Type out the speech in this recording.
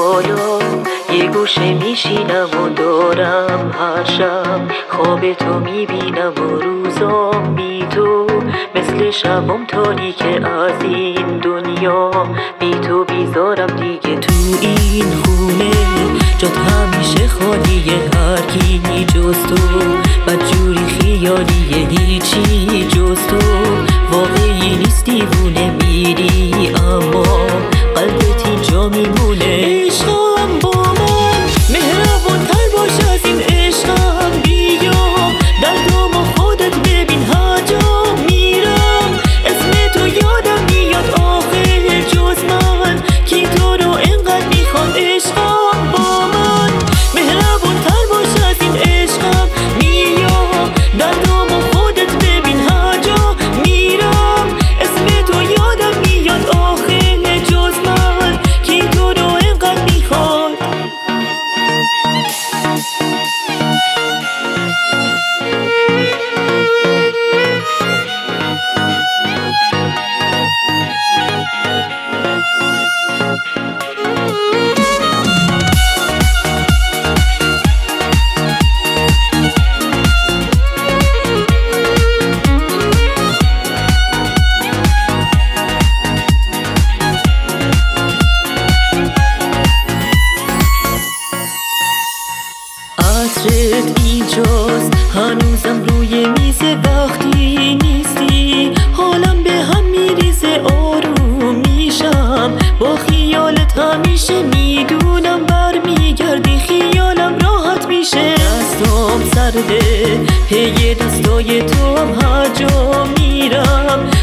بالا یه گوشه میشینم و دارم هر شب خواب تو میبینم و روزام بی تو مثل شبم تاریکه از این دنیا بی تو بیزارم دیگه. تو این خونه جات همیشه خالیه، هر کی جز تو بدجوری خیالیه، هیچی جز تو واقعی نیست، دیوونه میری اما قلبت اینجا میمونه. عشقم با من مهربان تر باش از این عشقم، بیا دردامو خودت ببین هر جا میرم اسم تو یادم میاد آخه جز من کی تو رو انقدر میخواد. عشقم با من مهربان تر باش از این عشقم، بیا دردامو خودت ببین هر جا میرم اسم تو یادم میاد آخه جز من کی تو رو انقدر میخواد. عطرت اینجاست هنوزم روی میز، وقتی نیستی حالم به هم میریزه، آروم میشم با خیالت همیشه، میدونم برمیگردی خیالم راحت میشه. دستام سرده پی دستای تو هم هر جا میرم